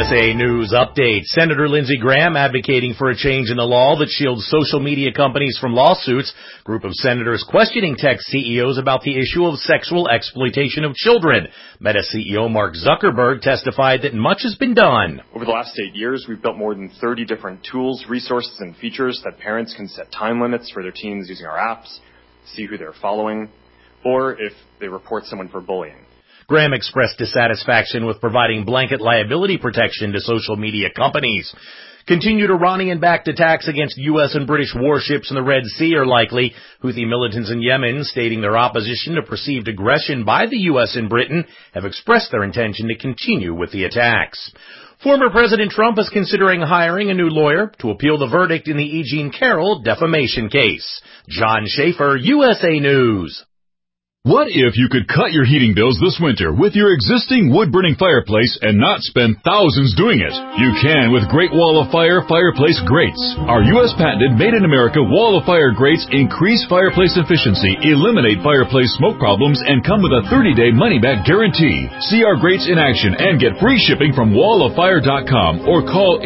USA News Update. Senator Lindsey Graham advocating for a change in the law that shields social media companies from lawsuits. Group of senators questioning tech CEOs about the issue of sexual exploitation of children. Meta CEO Mark Zuckerberg testified that much has been done. Over the last 8 years, we've built more than 30 different tools, resources, and features that parents can set time limits for their teens using our apps, see who they're following, or if they report someone for bullying. Graham expressed dissatisfaction with providing blanket liability protection to social media companies. Continued Iranian-backed attacks against U.S. and British warships in the Red Sea are likely. Houthi militants in Yemen, stating their opposition to perceived aggression by the U.S. and Britain, have expressed their intention to continue with the attacks. Former President Trump is considering hiring a new lawyer to appeal the verdict in the E. Jean Carroll defamation case. John Schaefer, USA News. What if you could cut your heating bills this winter with your existing wood-burning fireplace and not spend thousands doing it? You can with Great Wall of Fire fireplace grates. Our U.S. patented made-in-America Wall of Fire grates increase fireplace efficiency, eliminate fireplace smoke problems, and come with a 30-day money-back guarantee. See our grates in action and get free shipping from walloffire.com or call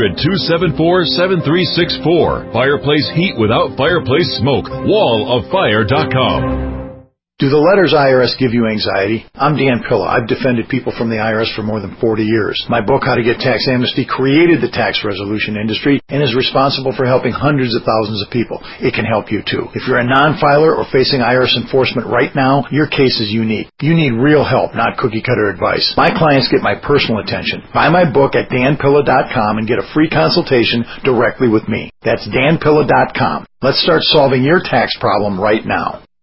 800-274-7364. Fireplace heat without fireplace smoke. walloffire.com. Do the letters IRS give you anxiety? I'm Dan Pilla. I've defended people from the IRS for more than 40 years. My book, How to Get Tax Amnesty, created the tax resolution industry and is responsible for helping hundreds of thousands of people. It can help you too. If you're a non-filer or facing IRS enforcement right now, your case is unique. You need real help, not cookie-cutter advice. My clients get my personal attention. Buy my book at danpilla.com and get a free consultation directly with me. That's danpilla.com. Let's start solving your tax problem right now.